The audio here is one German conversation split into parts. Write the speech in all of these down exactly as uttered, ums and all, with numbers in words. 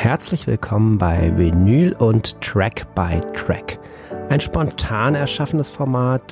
Herzlich willkommen bei Vinyl und Track by Track. Ein spontan erschaffenes Format.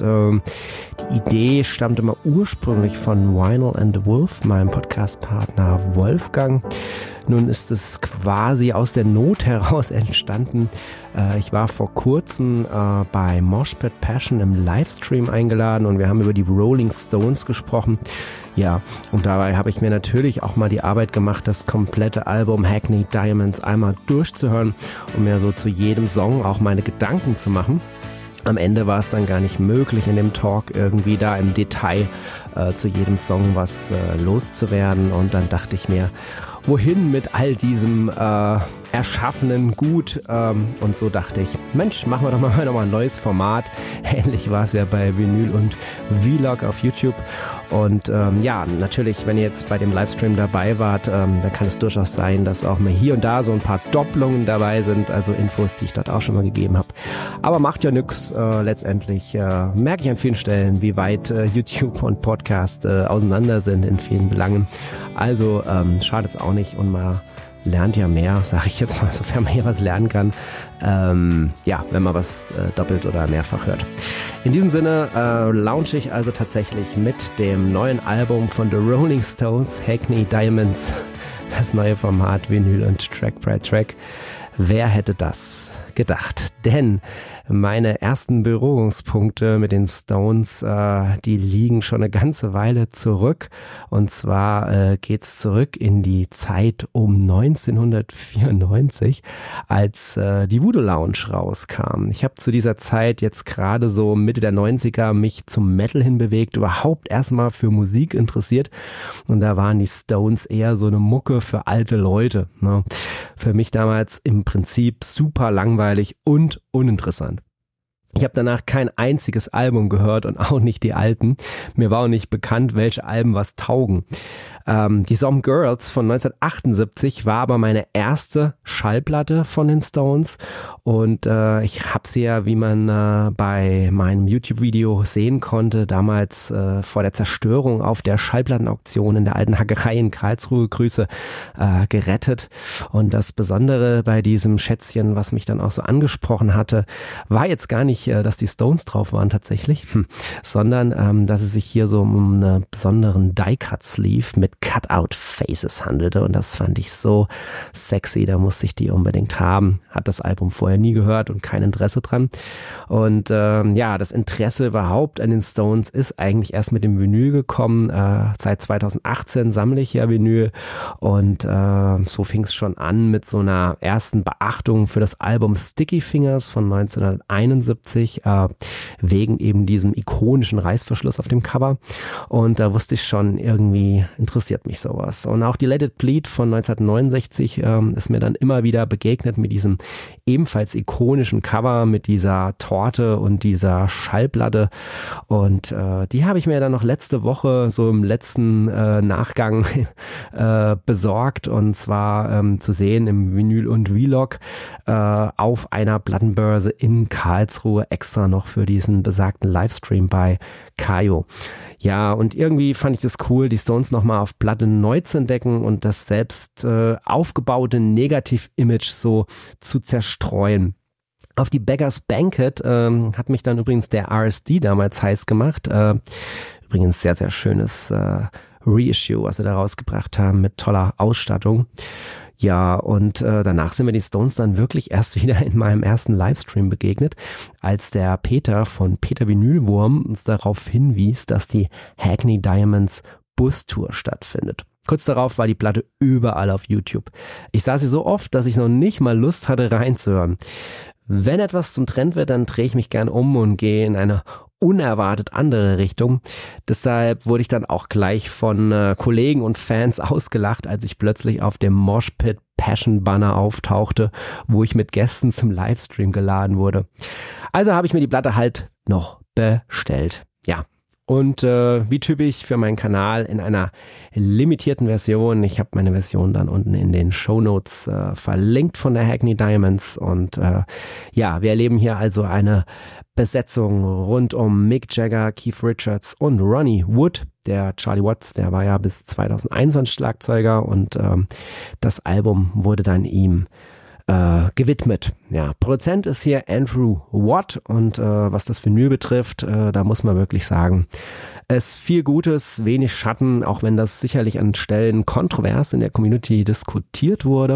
Die Idee stammt immer ursprünglich von Vinyl and the Wolf, meinem Podcastpartner Wolfgang. Nun ist es quasi aus der Not heraus entstanden. Ich war vor kurzem bei Mosh Pit Passion im Livestream eingeladen und wir haben über die Rolling Stones gesprochen. Ja, und dabei habe ich mir natürlich auch mal die Arbeit gemacht, das komplette Album Hackney Diamonds einmal durchzuhören, um mir so zu jedem Song auch meine Gedanken zu machen. Am Ende war es dann gar nicht möglich, in dem Talk irgendwie da im Detail äh, zu jedem Song was äh, loszuwerden. Und dann dachte ich mir, wohin mit all diesem äh, erschaffenen Gut? Ähm, und so dachte ich, Mensch, machen wir doch mal noch mal ein neues Format. Ähnlich war es ja bei Vinyl und Vlog auf YouTube. Und ähm, ja, natürlich, wenn ihr jetzt bei dem Livestream dabei wart, ähm, dann kann es durchaus sein, dass auch mal hier und da so ein paar Doppelungen dabei sind, also Infos, die ich dort auch schon mal gegeben habe. Aber macht ja nix. Äh, letztendlich äh, merke ich an vielen Stellen, wie weit äh, YouTube und Podcast äh, auseinander sind in vielen Belangen. Also ähm, schadet es auch nicht und man lernt ja mehr, sage ich jetzt mal, sofern man hier was lernen kann. Ähm, ja, wenn man was äh, doppelt oder mehrfach hört. In diesem Sinne äh, launche ich also tatsächlich mit dem neuen Album von The Rolling Stones, Hackney Diamonds, das neue Format Vinyl und Track by Track. Wer hätte das gedacht? Denn meine ersten Berührungspunkte mit den Stones, äh, die liegen schon eine ganze Weile zurück. Und zwar äh, geht's zurück in die Zeit um neunzehnhundertvierundneunzig, als äh, die Voodoo Lounge rauskam. Ich habe zu dieser Zeit jetzt gerade so Mitte der neunziger mich zum Metal hinbewegt, überhaupt erstmal für Musik interessiert. Und da waren die Stones eher so eine Mucke für alte Leute, ne? Für mich damals im Prinzip super langweilig und uninteressant. Ich habe danach kein einziges Album gehört und auch nicht die alten. Mir war auch nicht bekannt, welche Alben was taugen. Ähm, die Some Girls von neunzehnhundertachtundsiebzig war aber meine erste Schallplatte von den Stones und äh, ich habe sie ja, wie man äh, bei meinem YouTube-Video sehen konnte, damals äh, vor der Zerstörung auf der Schallplattenauktion in der alten Hackerei in Karlsruhe, Grüße, äh, gerettet. Und das Besondere bei diesem Schätzchen, was mich dann auch so angesprochen hatte, war jetzt gar nicht, äh, dass die Stones drauf waren tatsächlich, hm, sondern ähm, dass es sich hier so um einen besonderen Die-Cut-Sleeve mit Cut-Out-Faces handelte und das fand ich so sexy, da musste ich die unbedingt haben. Hat das Album vorher nie gehört und kein Interesse dran. Und ähm, ja, das Interesse überhaupt an den Stones ist eigentlich erst mit dem Vinyl gekommen. Äh, seit zweitausendachtzehn sammle ich ja Vinyl und äh, so fing es schon an mit so einer ersten Beachtung für das Album Sticky Fingers von neunzehnhunderteinundsiebzig, äh, wegen eben diesem ikonischen Reißverschluss auf dem Cover. Und da wusste ich schon, irgendwie interessiert mich sowas. Und auch die Let It Bleed von neunzehnhundertneunundsechzig ähm, ist mir dann immer wieder begegnet mit diesem ebenfalls ikonischen Cover, mit dieser Torte und dieser Schallplatte. Und äh, die habe ich mir dann noch letzte Woche so im letzten äh, Nachgang äh, besorgt und zwar ähm, zu sehen im Vinyl und Vlog äh, auf einer Plattenbörse in Karlsruhe, extra noch für diesen besagten Livestream bei Kayo. Ja, und irgendwie fand ich das cool, die Stones nochmal auf Platte neu zu entdecken und das selbst äh, aufgebaute Negativ-Image so zu zerstreuen. Auf die Beggars Banquet ähm, hat mich dann übrigens der R S D damals heiß gemacht. Äh, übrigens sehr, sehr schönes äh, Reissue, was sie da rausgebracht haben mit toller Ausstattung. Ja, und äh, danach sind mir die Stones dann wirklich erst wieder in meinem ersten Livestream begegnet, als der Peter von Peter Vinylwurm uns darauf hinwies, dass die Hackney Diamonds Bustour stattfindet. Kurz darauf war die Platte überall auf YouTube. Ich sah sie so oft, dass ich noch nicht mal Lust hatte reinzuhören. Wenn etwas zum Trend wird, dann drehe ich mich gern um und gehe in eine unerwartet andere Richtung. Deshalb wurde ich dann auch gleich von äh, Kollegen und Fans ausgelacht, als ich plötzlich auf dem Mosh Pit Passion Banner auftauchte, wo ich mit Gästen zum Livestream geladen wurde. Also habe ich mir die Platte halt noch bestellt. Ja. Und äh, wie typisch für meinen Kanal in einer limitierten Version. Ich habe meine Version dann unten in den Shownotes äh, verlinkt von der Hackney Diamonds. Und äh, ja, wir erleben hier also eine Besetzung rund um Mick Jagger, Keith Richards und Ronnie Wood. Der Charlie Watts, der war ja bis zweitausendeinundzwanzig Schlagzeuger und ähm, das Album wurde dann ihm Äh, gewidmet. Ja, Produzent ist hier Andrew Watt und äh, was das Vinyl betrifft, äh, da muss man wirklich sagen, es viel Gutes, wenig Schatten, auch wenn das sicherlich an Stellen kontrovers in der Community diskutiert wurde.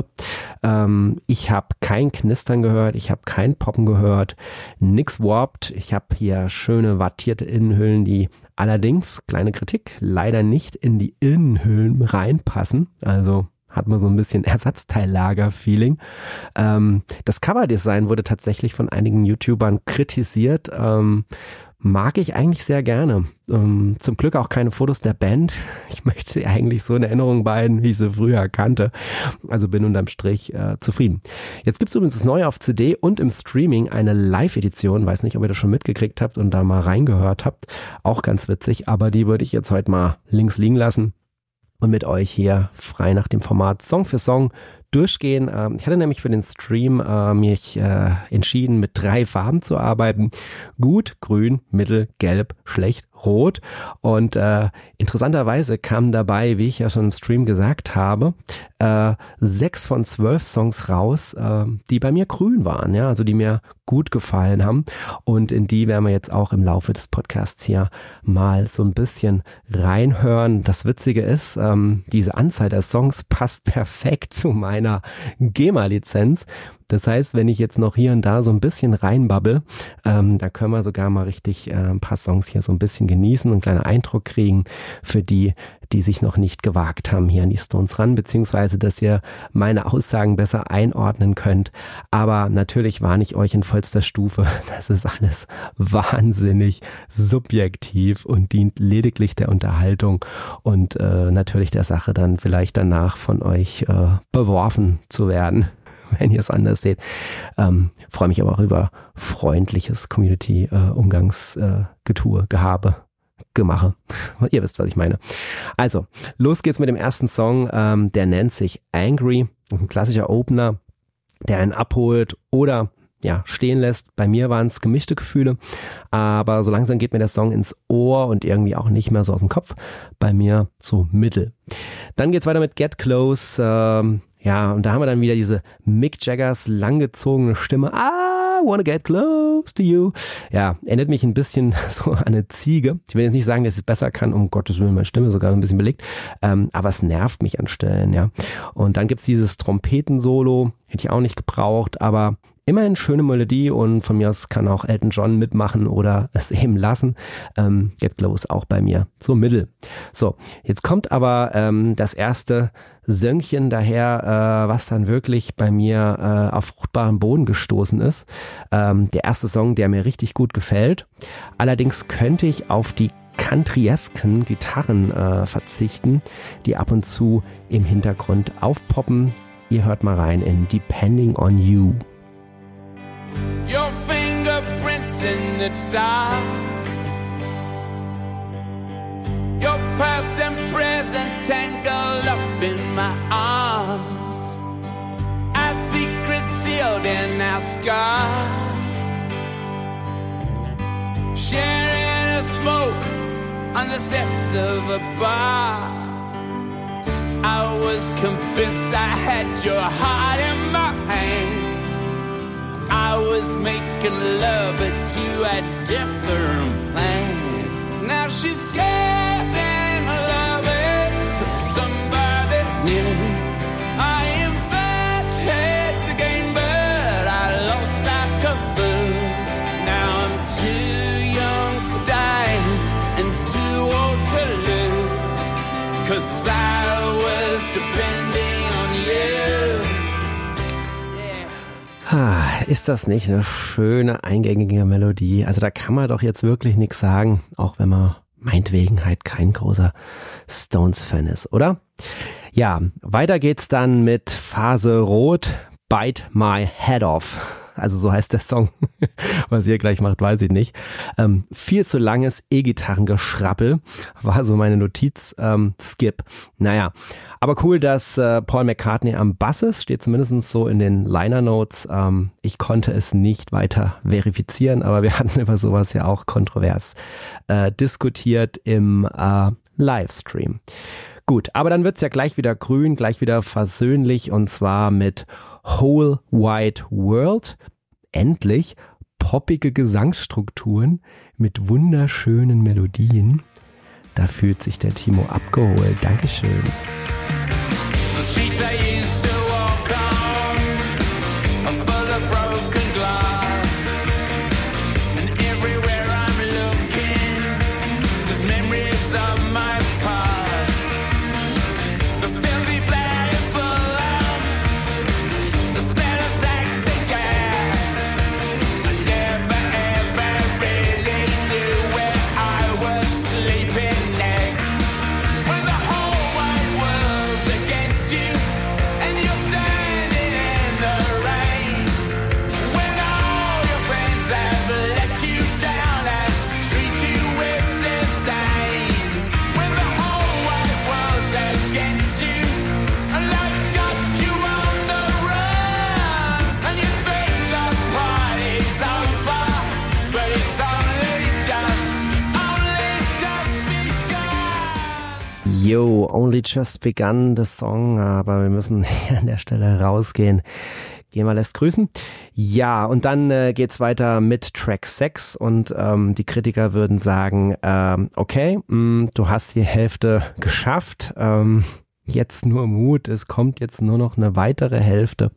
Ähm, ich habe kein Knistern gehört, ich habe kein Poppen gehört, nix warped. Ich habe hier schöne wattierte Innenhüllen, die allerdings, kleine Kritik, leider nicht in die Innenhüllen reinpassen. Also hat man so ein bisschen Ersatzteillager-Feeling. Ähm, das Coverdesign wurde tatsächlich von einigen YouTubern kritisiert. Ähm, mag ich eigentlich sehr gerne. Ähm, zum Glück auch keine Fotos der Band. Ich möchte sie eigentlich so in Erinnerung behalten, wie ich sie früher kannte. Also bin unterm Strich äh, zufrieden. Jetzt gibt es übrigens das Neue auf C D und im Streaming eine Live-Edition. Weiß nicht, ob ihr das schon mitgekriegt habt und da mal reingehört habt. Auch ganz witzig, aber die würde ich jetzt heute mal links liegen lassen und mit euch hier frei nach dem Format Song für Song durchgehen. Ich hatte nämlich für den Stream äh, mich äh, entschieden, mit drei Farben zu arbeiten. Gut, grün, mittel, gelb, schlecht, rot. Und äh, interessanterweise kamen dabei, wie ich ja schon im Stream gesagt habe, äh, sechs von zwölf Songs raus, äh, die bei mir grün waren, ja, also die mir gut gefallen haben. Und in die werden wir jetzt auch im Laufe des Podcasts hier mal so ein bisschen reinhören. Das Witzige ist, ähm, diese Anzahl der Songs passt perfekt zu meiner GEMA-Lizenz. Das heißt, wenn ich jetzt noch hier und da so ein bisschen reinbabbel, ähm, da können wir sogar mal richtig äh, ein paar Songs hier so ein bisschen genießen und einen kleinen Eindruck kriegen für die, die sich noch nicht gewagt haben hier an die Stones ran, beziehungsweise, dass ihr meine Aussagen besser einordnen könnt. Aber natürlich warne ich euch in vollster Stufe, das ist alles wahnsinnig subjektiv und dient lediglich der Unterhaltung und äh, natürlich der Sache dann vielleicht danach von euch äh, beworfen zu werden, wenn ihr es anders seht. Ähm, freue mich aber auch über freundliches Community-Umgangsgetue, äh, Gehabe, Gemache. Ihr wisst, was ich meine. Also, los geht's mit dem ersten Song. Ähm, der nennt sich Angry. Ein klassischer Opener, der einen abholt oder ja, stehen lässt. Bei mir waren es gemischte Gefühle, aber so langsam geht mir der Song ins Ohr und irgendwie auch nicht mehr so aus dem Kopf. Bei mir so mittel. Dann geht's weiter mit Get Close. Ähm, Ja, und da haben wir dann wieder diese Mick Jaggers langgezogene Stimme. I wanna get close to you. Ja, erinnert mich ein bisschen so an eine Ziege. Ich will jetzt nicht sagen, dass ich es besser kann, um Gottes Willen, meine Stimme sogar ein bisschen belegt. Ähm, aber es nervt mich an Stellen, ja. Und dann gibt's dieses Trompetensolo. Hätte ich auch nicht gebraucht, aber immerhin schöne Melodie und von mir aus kann auch Elton John mitmachen oder es eben lassen. Ähm, Get Close auch bei mir so mittel. So, jetzt kommt aber ähm, das erste Söngchen daher, äh, was dann wirklich bei mir äh, auf fruchtbaren Boden gestoßen ist. Ähm, der erste Song, der mir richtig gut gefällt. Allerdings könnte ich auf die countryesken Gitarren äh, verzichten, die ab und zu im Hintergrund aufpoppen. Ihr hört mal rein in Depending on You. Your fingerprints in the dark, your past and present tangled up in my arms, our secrets sealed in our scars, sharing a smoke on the steps of a bar. I was convinced I had your heart in my hands. I was making love, but you had different plans. Now she's getting loving to somebody new. I invented the game, but I lost like a fool. Now I'm too young for dying and too old to lose, 'cause I was depending on you. Ist das nicht eine schöne, eingängige Melodie? Also da kann man doch jetzt wirklich nichts sagen, auch wenn man meinetwegen halt kein großer Stones-Fan ist, oder? Ja, weiter geht's dann mit Phase Rot, Bite My Head Off. also so heißt der Song, was ihr gleich macht, weiß ich nicht. Ähm, viel zu langes E-Gitarrengeschrappel war so meine Notiz. Ähm, Skip. Naja, aber cool, dass äh, Paul McCartney am Bass ist, steht zumindest so in den Liner Notes. Ähm, ich konnte es nicht weiter verifizieren, aber wir hatten über sowas ja auch kontrovers äh, diskutiert im äh, Livestream. Gut, aber dann wird's ja gleich wieder grün, gleich wieder versöhnlich und zwar mit Whole Wide World. Endlich poppige Gesangsstrukturen mit wunderschönen Melodien. Da fühlt sich der Timo abgeholt. Dankeschön. Yo, Only Just Begun, the Song, aber wir müssen hier an der Stelle rausgehen. Gehen wir lässt grüßen. Ja, und dann äh, geht's weiter mit Track sechs und ähm, die Kritiker würden sagen, ähm, okay, mh, du hast die Hälfte geschafft, ähm, jetzt nur Mut, es kommt jetzt nur noch eine weitere Hälfte.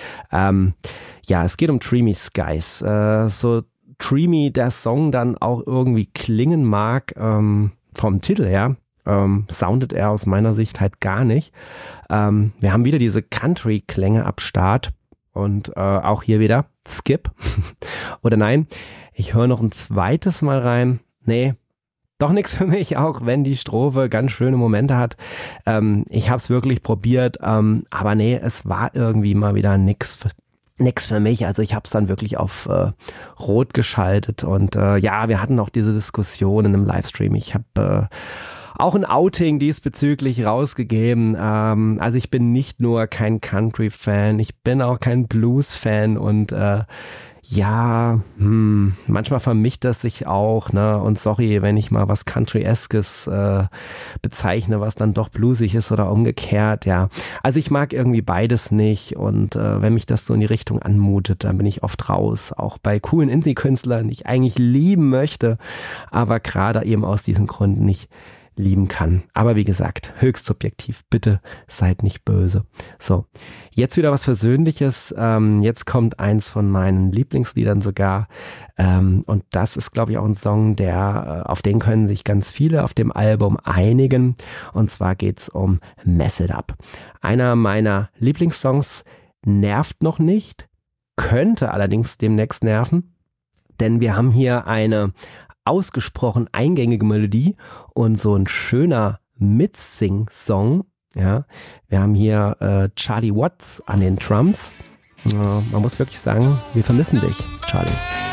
Ähm, ja, es geht um Dreamy Skies, äh, so dreamy der Song dann auch irgendwie klingen mag, ähm, vom Titel her. Ähm, soundet er aus meiner Sicht halt gar nicht. Ähm, wir haben wieder diese Country-Klänge ab Start und äh, auch hier wieder Skip. Oder nein, ich höre noch ein zweites Mal rein. Nee, doch nichts für mich, auch wenn die Strophe ganz schöne Momente hat. Ähm, ich habe es wirklich probiert, ähm, aber nee, es war irgendwie mal wieder nix für Nix für mich, also ich habe es dann wirklich auf äh, Rot geschaltet und äh, ja, wir hatten auch diese Diskussion in einem Livestream. Ich habe äh, auch ein Outing diesbezüglich rausgegeben. Ähm, also ich bin nicht nur kein Country-Fan, ich bin auch kein Blues-Fan und äh, ja, hm, manchmal vermischt das sich auch, ne? Und sorry, wenn ich mal was Country-eskes äh, bezeichne, was dann doch bluesig ist oder umgekehrt, ja. Also ich mag irgendwie beides nicht und äh, wenn mich das so in die Richtung anmutet, dann bin ich oft raus. Auch bei coolen Indie-Künstlern, die ich eigentlich lieben möchte, aber gerade eben aus diesen Gründen nicht lieben kann. Aber wie gesagt, höchst subjektiv. Bitte seid nicht böse. So, jetzt wieder was Versöhnliches. Ähm, jetzt kommt eins von meinen Lieblingsliedern sogar. Ähm, und das ist, glaube ich, auch ein Song, der, äh, auf den können sich ganz viele auf dem Album einigen. Und zwar geht's um Mess It Up. Einer meiner Lieblingssongs, nervt noch nicht, könnte allerdings demnächst nerven. Denn wir haben hier eine ausgesprochen eingängige Melodie und so ein schöner Mitsing-Song. Ja, wir haben hier äh, Charlie Watts an den Drums. Äh, man muss wirklich sagen, wir vermissen dich, Charlie.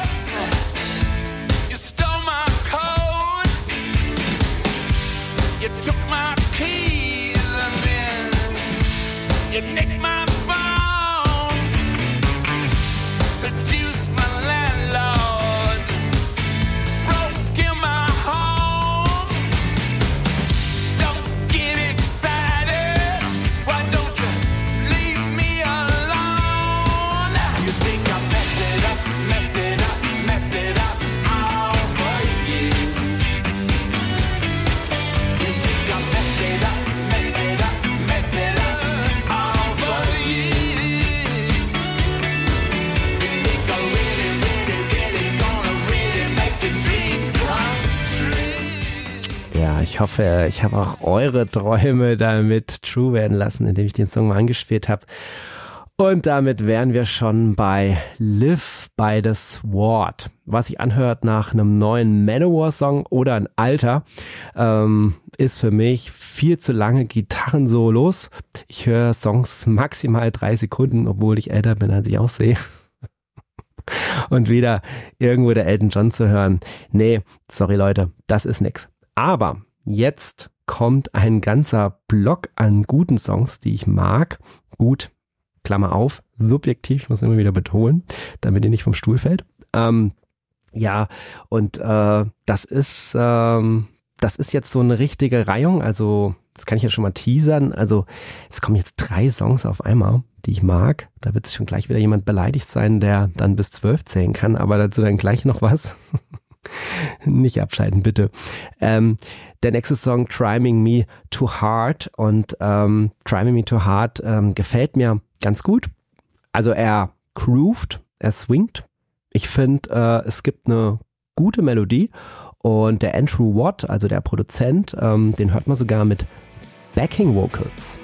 Ich hoffe, ich habe auch eure Träume damit true werden lassen, indem ich den Song mal angespielt habe. Und damit wären wir schon bei Live by the Sword, was sich anhört nach einem neuen Manowar-Song oder ein alter, ähm, ist für mich viel zu lange Gitarrensolos. Ich höre Songs maximal drei Sekunden, obwohl ich älter bin, als ich aussehe. und wieder irgendwo der Elton John zu hören. Nee, sorry Leute, das ist nix. Aber jetzt kommt ein ganzer Block an guten Songs, die ich mag. Gut, Klammer auf, subjektiv, ich muss immer wieder betonen, damit ihr nicht vom Stuhl fällt. Ähm, ja, und äh, das ist ähm, das ist jetzt so eine richtige Reihung, also das kann ich ja schon mal teasern. Also es kommen jetzt drei Songs auf einmal, die ich mag. Da wird schon gleich wieder jemand beleidigt sein, der dann bis zwölf zählen kann, aber dazu dann gleich noch was. Nicht abschalten, bitte. Ähm, der nächste Song, Triming Me Too Hard, und ähm, Triming Me Too Hard ähm, gefällt mir ganz gut. Also er groovt, er swingt. Ich finde, äh, es gibt eine gute Melodie, und der Andrew Watt, also der Produzent, ähm, den hört man sogar mit Backing Vocals.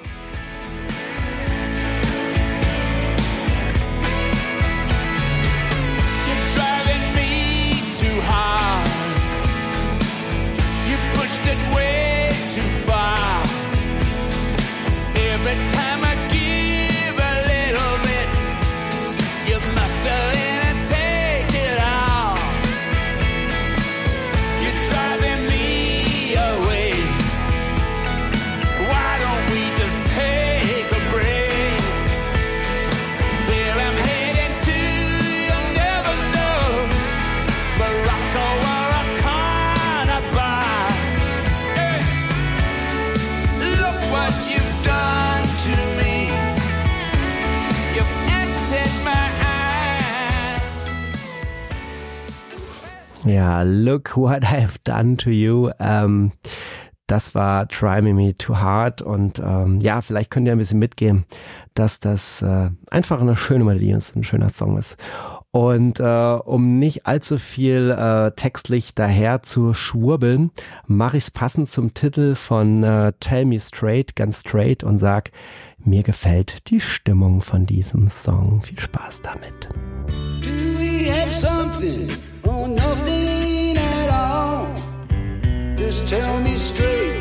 Ja, Look What I've Done to You. Ähm, das war Triming Me Too Hard, und ähm, ja, vielleicht könnt ihr ein bisschen mitgehen, dass das äh, einfach eine schöne Melodie ist, ein schöner Song ist. Und äh, um nicht allzu viel äh, textlich daher zu schwurbeln, mache ich es passend zum Titel von äh, Tell Me Straight, ganz straight, und sag, mir gefällt die Stimmung von diesem Song. Viel Spaß damit. Do we have something or nothing at all? Just tell me straight.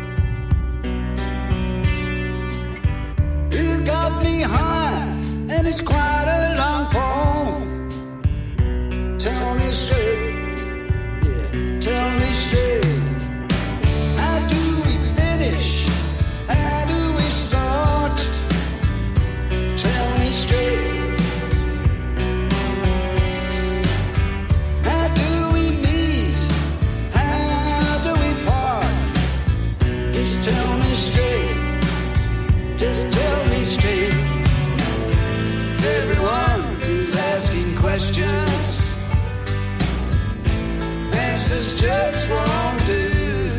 You got me high and it's quite a long fall. Tell me straight, yeah, tell me straight. How do we finish? How do we start? Tell me straight. Tell me straight, just tell me straight. Everyone who's asking questions, answers just won't do.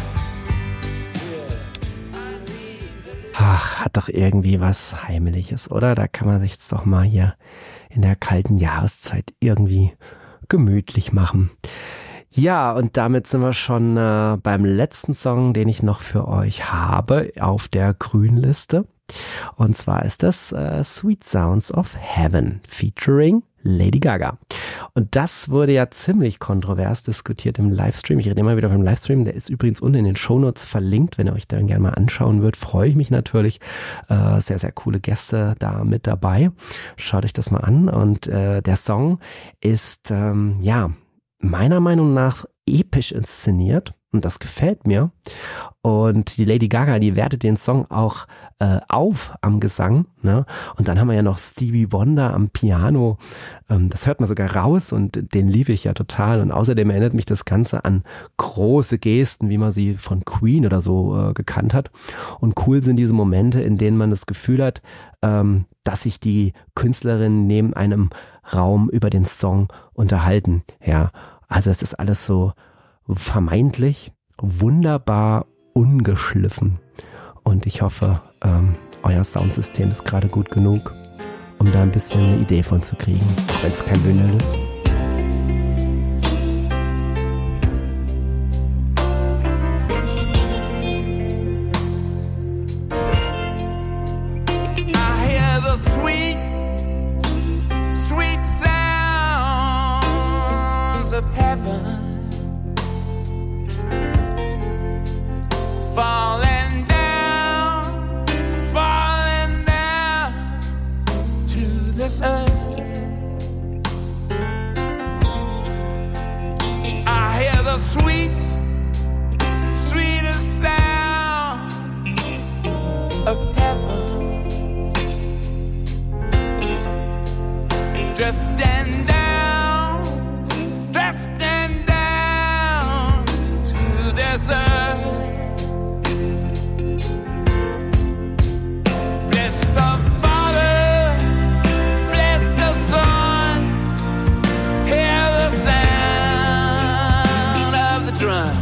Ach, hat doch irgendwie was Heimliches, oder? Da kann man sich jetzt doch mal hier in der kalten Jahreszeit irgendwie gemütlich machen. Ja, und damit sind wir schon äh, beim letzten Song, den ich noch für euch habe auf der grünen Liste. Und zwar ist das äh, Sweet Sounds of Heaven featuring Lady Gaga. Und das wurde ja ziemlich kontrovers diskutiert im Livestream. Ich rede immer wieder vom Livestream. Der ist übrigens unten in den Shownotes verlinkt. Wenn ihr euch da gerne mal anschauen würdet, freue ich mich natürlich. Äh, sehr, sehr coole Gäste da mit dabei. Schaut euch das mal an. Und äh, der Song ist, ähm, ja, meiner Meinung nach episch inszeniert, und das gefällt mir. Und die Lady Gaga, die wertet den Song auch äh, auf am Gesang, ne? Und dann haben wir ja noch Stevie Wonder am Piano. Ähm, das hört man sogar raus, und den liebe ich ja total. Und außerdem erinnert mich das Ganze an große Gesten, wie man sie von Queen oder so äh, gekannt hat. Und cool sind diese Momente, in denen man das Gefühl hat, ähm, dass sich die Künstlerinnen neben einem Raum über den Song unterhalten. Ja, also es ist alles so vermeintlich wunderbar ungeschliffen. Und ich hoffe, ähm, euer Soundsystem ist gerade gut genug, um da ein bisschen eine Idee von zu kriegen, auch wenn es kein Vinyl ist. drifting down, drifting down to this earth. Bless the Father, bless the Son, hear the sound of the drums.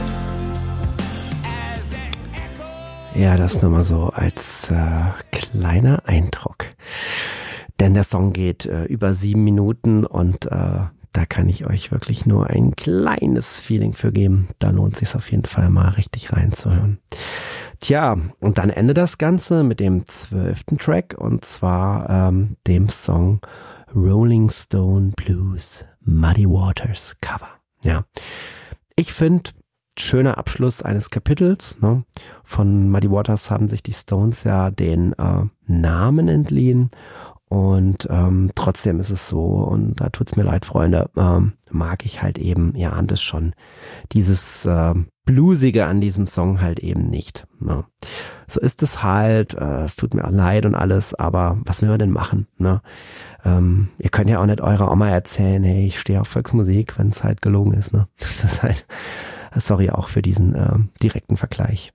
Ja, das nur mal so als äh, kleiner Eindruck. Denn der Song geht äh, über sieben Minuten und äh, da kann ich euch wirklich nur ein kleines Feeling für geben. Da lohnt es sich auf jeden Fall mal richtig reinzuhören. Tja, und dann endet das Ganze mit dem zwölften Track und zwar ähm, dem Song Rolling Stone Blues Muddy Waters Cover. Ja, ich finde, schöner Abschluss eines Kapitels. Ne? Von Muddy Waters haben sich die Stones ja den äh, Namen entliehen. Und ähm, trotzdem ist es so, und da tut's mir leid, Freunde, ähm, mag ich halt eben, ihr ahnt es schon, dieses äh, Bluesige an diesem Song halt eben nicht. Ne? So ist es halt, äh, es tut mir leid und alles, aber was will man denn machen? Ne? Ähm, ihr könnt ja auch nicht eurer Oma erzählen, hey, ich stehe auf Volksmusik, wenn es halt gelogen ist. Ne? Das ist halt, sorry auch für diesen äh, direkten Vergleich.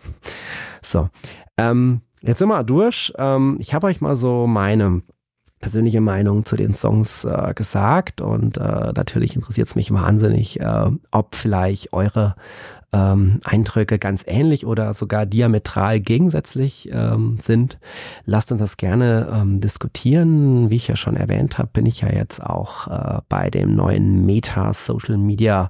So, ähm, jetzt sind wir durch. Ähm, ich habe euch mal so meine persönliche Meinung zu den Songs äh, gesagt und äh, natürlich interessiert es mich wahnsinnig, äh, ob vielleicht eure ähm, Eindrücke ganz ähnlich oder sogar diametral gegensätzlich ähm, sind. Lasst uns das gerne ähm, diskutieren. Wie ich ja schon erwähnt habe, bin ich ja jetzt auch äh, bei dem neuen Meta Social Media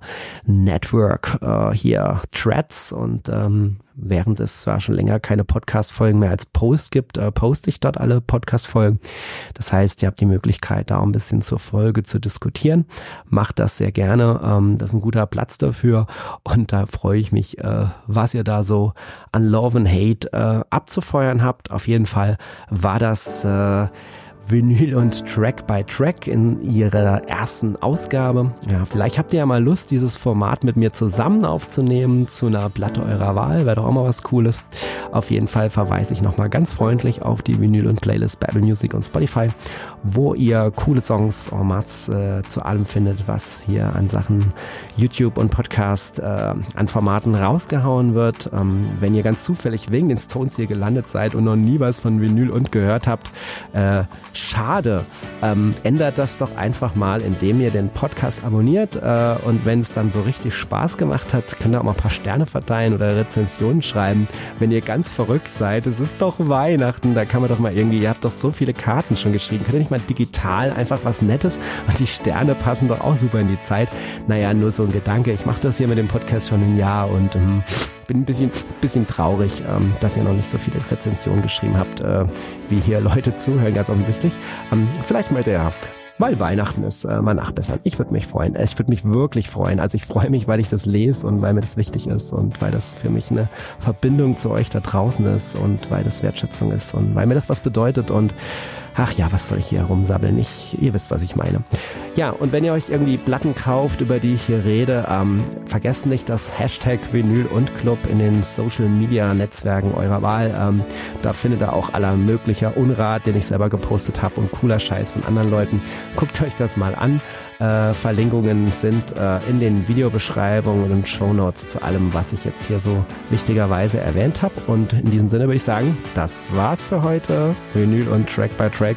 Network äh, hier Threads und ähm, während es zwar schon länger keine Podcast-Folgen mehr als Post gibt, äh, poste ich dort alle Podcast-Folgen. Das heißt, ihr habt die Möglichkeit, da ein bisschen zur Folge zu diskutieren. Macht das sehr gerne. Ähm, das ist ein guter Platz dafür. Und da freue ich mich, äh, was ihr da so an Love and Hate äh, abzufeuern habt. Auf jeden Fall war das äh, Vinyl und Track by Track in ihrer ersten Ausgabe. Ja, vielleicht habt ihr ja mal Lust, dieses Format mit mir zusammen aufzunehmen zu einer Platte eurer Wahl. Wäre doch auch mal was Cooles. Auf jeden Fall verweise ich nochmal ganz freundlich auf die Vinyl und Playlist bei Apple Music und Spotify, wo ihr coole Songs en masse äh, zu allem findet, was hier an Sachen YouTube und Podcast äh, an Formaten rausgehauen wird. Ähm, wenn ihr ganz zufällig wegen den Stones hier gelandet seid und noch nie was von Vinyl und gehört habt, äh, schade. Ähm, ändert das doch einfach mal, indem ihr den Podcast abonniert äh, und wenn es dann so richtig Spaß gemacht hat, könnt ihr auch mal ein paar Sterne verteilen oder Rezensionen schreiben. Wenn ihr ganz verrückt seid, es ist doch Weihnachten, da kann man doch mal irgendwie, ihr habt doch so viele Karten schon geschrieben, könnt ihr nicht mal digital einfach was Nettes und die Sterne passen doch auch super in die Zeit. Naja, nur so ein Gedanke, ich mache das hier mit dem Podcast schon ein Jahr und ähm, bin ein bisschen, bisschen traurig, ähm, dass ihr noch nicht so viele Rezensionen geschrieben habt, äh, wie hier Leute zuhören, ganz offensichtlich. Ähm, vielleicht wollt ihr ja, weil Weihnachten ist, äh, mal nachbessern. Ich würde mich freuen. Ich würde mich wirklich freuen. Also ich freue mich, weil ich das lese und weil mir das wichtig ist und weil das für mich eine Verbindung zu euch da draußen ist und weil das Wertschätzung ist und weil mir das was bedeutet und ach ja, was soll ich hier rumsabbeln? Ich, ihr wisst, was ich meine. Ja, und wenn ihr euch irgendwie Platten kauft, über die ich hier rede, ähm, vergesst nicht das Hashtag Vinyl und Club in den Social Media Netzwerken eurer Wahl. Ähm, da findet ihr auch aller möglicher Unrat, den ich selber gepostet habe und cooler Scheiß von anderen Leuten. Guckt euch das mal an. Äh, Verlinkungen sind äh, in den Videobeschreibungen und Shownotes zu allem, was ich jetzt hier so wichtigerweise erwähnt habe. Und in diesem Sinne würde ich sagen, das war's für heute. Vinyl und Track by Track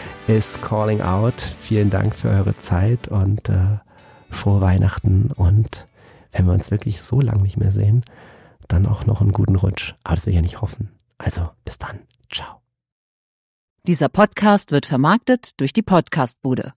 ist calling out. Vielen Dank für eure Zeit und äh, frohe Weihnachten. Und wenn wir uns wirklich so lange nicht mehr sehen, dann auch noch einen guten Rutsch. Aber das will ich ja nicht hoffen. Also bis dann. Ciao. Dieser Podcast wird vermarktet durch die Podcastbude.